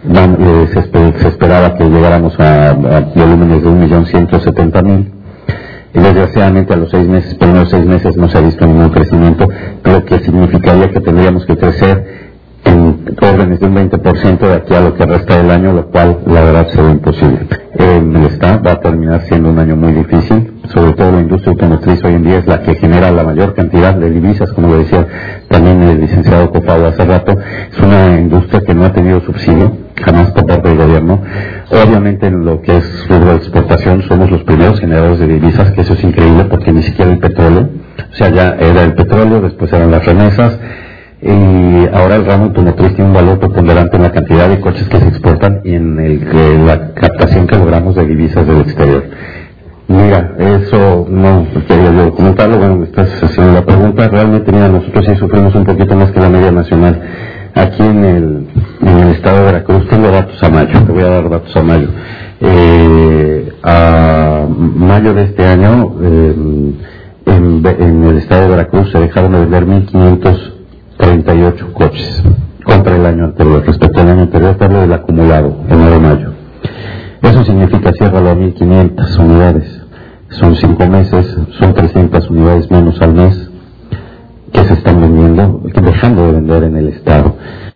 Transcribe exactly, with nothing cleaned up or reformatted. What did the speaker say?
van, eh, se, esper, se esperaba que llegáramos a, a volúmenes de un millón ciento setenta mil. Y desgraciadamente a los seis meses, primeros seis meses no se ha visto ningún crecimiento, lo que significaría que tendríamos que crecer en órdenes de un veinte por ciento de aquí a lo que resta del año, lo cual la verdad se ve imposible. En el Estado va a terminar siendo un año muy difícil, sobre todo la industria automotriz hoy en día es la que genera la mayor cantidad de divisas, como lo decía también el licenciado Copado hace rato. Es una industria que no ha tenido subsidio jamás por parte del gobierno. Obviamente en lo que es rubro de exportación somos los primeros generadores de divisas, que eso es increíble porque ni siquiera el petróleo, o sea, ya era el petróleo, después eran las remesas, y ahora el ramo automotriz tiene un valor preponderante en la cantidad de coches que se exportan y en el, eh, la captación que logramos de divisas del exterior. Mira, eso no quería yo comentarlo, bueno, me estás haciendo la pregunta. Realmente, mira, nosotros sí sufrimos un poquito más que la media nacional. Aquí en el, en el estado de Veracruz, tengo datos a mayo, te voy a dar datos a mayo. Eh, a mayo de este año, eh, en, en el estado de Veracruz se dejaron de vender mil quinientos treinta y ocho coches contra el año anterior, respecto al año anterior, hablo del acumulado, enero-mayo. Eso significa ciérralo a mil quinientas unidades, son cinco meses, son trescientas unidades menos al mes que se están vendiendo, dejando de vender en el estado.